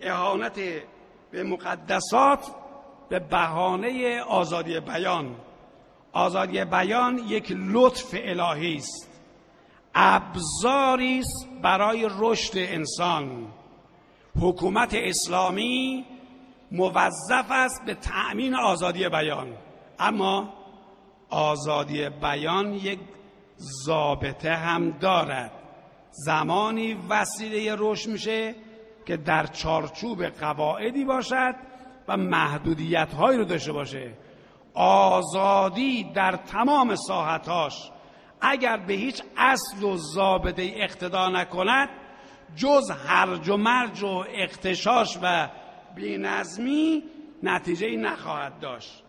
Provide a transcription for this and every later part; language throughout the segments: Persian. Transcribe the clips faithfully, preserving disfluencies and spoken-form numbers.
اهانت به مقدسات به بهانه آزادی بیان. آزادی بیان یک لطف الهی است، ابزاری است برای رشد انسان. حکومت اسلامی موظف است به تأمین آزادی بیان، اما آزادی بیان یک ضابطه هم دارد. زمانی وسیله رشد میشه که در چارچوب قواعدی باشد و محدودیت‌هایی رو داشته باشه. آزادی در تمام ساحت‌هاش اگر به هیچ اصل و ضابطه اقتدا نکند، جز هرج و مرج و اغتشاش و بی‌نظمی نتیجه‌ای نخواهد داشت.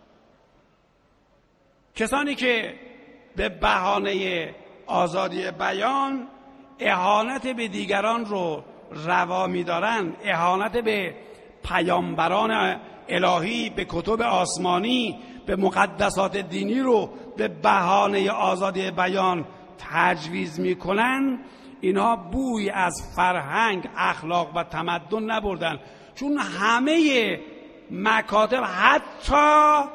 کسانی که به بهانه آزادی بیان اهانت به دیگران رو روا می‌دارند، اهانت به پیامبران الهی، به کتب آسمانی، به مقدسات دینی رو به بهانه آزادی بیان تجویز میکنن، اینها بوی از فرهنگ، اخلاق و تمدن نبردن. چون همه مکاتب، حتی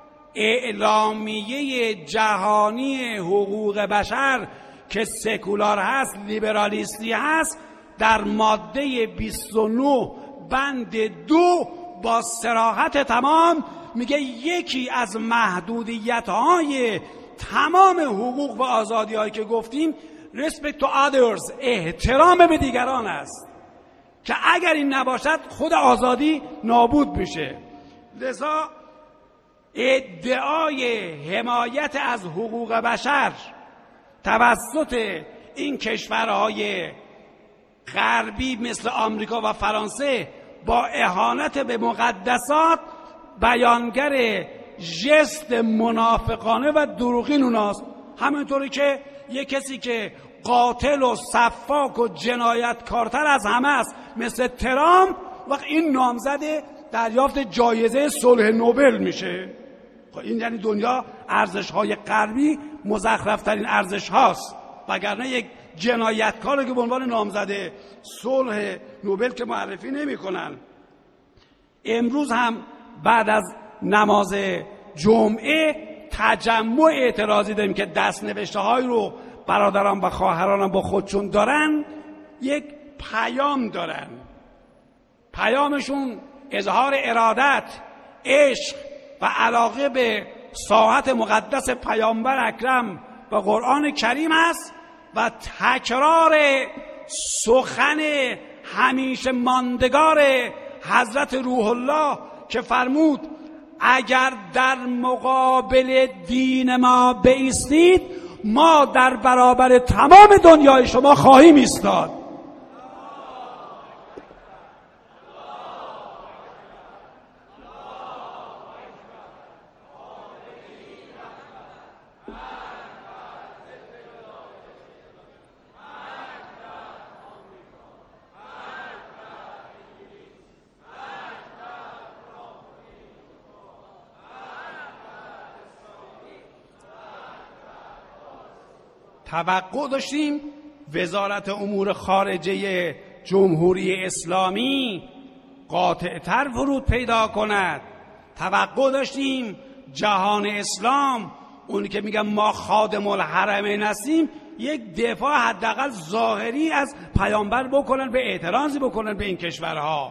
اعلامیه جهانی حقوق بشر که سکولار هست، لیبرالیستی هست، در ماده بیست و نه بند دو با صراحت تمام میگه یکی از محدودیت‌های تمام حقوق و آزادی‌هایی که گفتیم respect to others، احترام به دیگران است که اگر این نباشد خود آزادی نابود میشه. لذا ادعای حمایت از حقوق بشر توسط این کشورهای غربی مثل آمریکا و فرانسه با اهانت به مقدسات بیانگر ژست منافقانه و دروغین اوناست. همینطوری که یک کسی که قاتل و سفاک و جنایتکارتر از همه است مثل ترامپ، وقت این نامزد دریافت جایزه صلح نوبل میشه. خب این یعنی دنیا ارزش‌های غربی مزخرف‌ترین ارزش هاست، وگرنه یک جنایتکار که به عنوان نامزد صلح نوبل که معرفی نمی‌کنن. امروز هم بعد از نماز جمعه تجمع اعتراضی داریم که دست نوشته های رو برادران و خواهرانم با خودشون دارن، یک پیام دارن. پیامشون اظهار ارادت، عشق و علاقه به ساحت مقدس پیامبر اکرم و قرآن کریم است و تکرار سخن همیشه ماندگار حضرت روح الله که فرمود اگر در مقابل دین ما بایستید ما در برابر تمام دنیای شما خواهیم ایستاد. توقع داشتیم وزارت امور خارجه جمهوری اسلامی قاطع‌تر ورود پیدا کند. توقع داشتیم جهان اسلام، اونی که میگن ما خادم الحرمین هستیم، یک دفاع حداقل ظاهری از پیامبر بکنن، به اعتراضی بکنن به این کشورها.